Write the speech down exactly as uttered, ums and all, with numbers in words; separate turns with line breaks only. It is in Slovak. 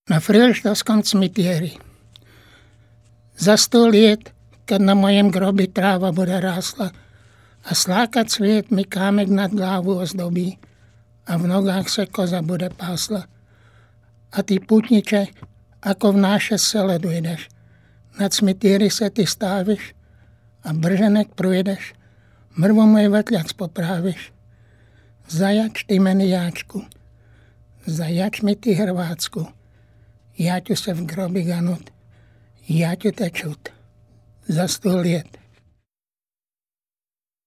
na Frilštovskom cmitieri. Za sto liet, keď na mojem grobi tráva bude rásla a sláka cviet mi kámek nad hlavu ozdobí a v nogách se koza bude pásla. A ty putniče, ako v náše sele dojdeš, na cmitieri se ty stáviš a brženek projdeš, mrvu môj vetľac popráviš. Zajač ty meni jáčku, zajač mi ty hrvácku, já ću se v grobi ganut, já ću te čut za sto liet.